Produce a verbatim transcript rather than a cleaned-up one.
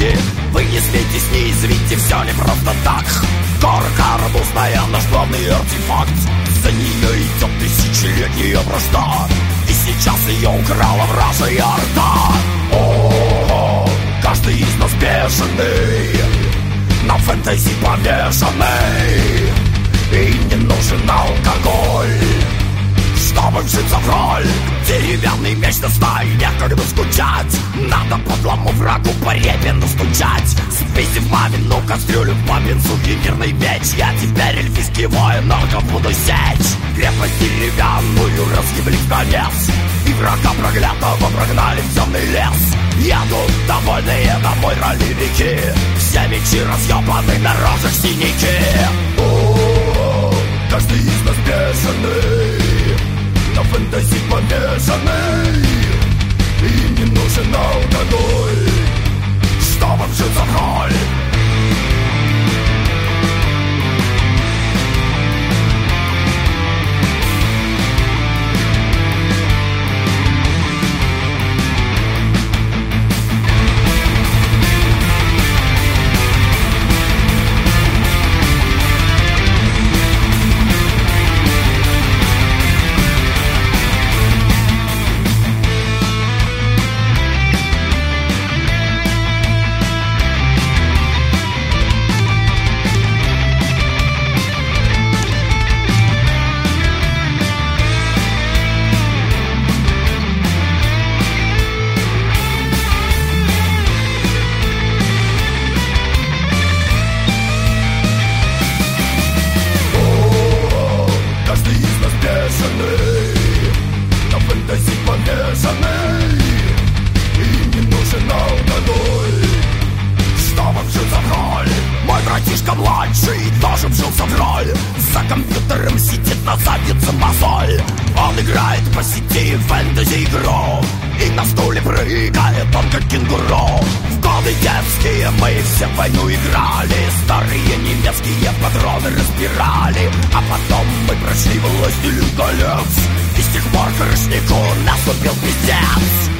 лирики. Вы не смейтесь, не извините, все не просто так. Горка радостная, наш главный артефакт. За нее идет тысячелетняя вражда, и сейчас ее украла вражья орда. О, каждый из нас бешеный, на фэнтези повешенный, и не нужен алкоголь, чтобы вжиться в роль. Деревянный меч на стае, некогда скучать. Надо подлому врагу по репе настучать. Списи в мамину кастрюлю, в бабин сувенирный меч. Я теперь эльфийский воин, орков буду сечь. Крепость деревянную разъебли в конец, и врага проклятого прогнали в темный лес. Едут довольные домой ролевики, все мечи разъебаны, на рожах синяки. О, каждый из нас бешеный, на фэнтези повешенный, и не нужен алкоголь, чтобы вжиться в роль. На фэнтези повешенный, и не нужен алкоголь, чтобы вжиться в роль. Мой братишка младший тоже вжился в роль. За компьютером сидит на заднице мозоль. Он играет по сети фэнтези-игру, и на стуле прыгает он как кенгуру. В годы детские мы все в войну играли, старые немецкие патроны разбирали, а потом мы прошли властелин колец, и с тех пор крышнику наступил пиздец.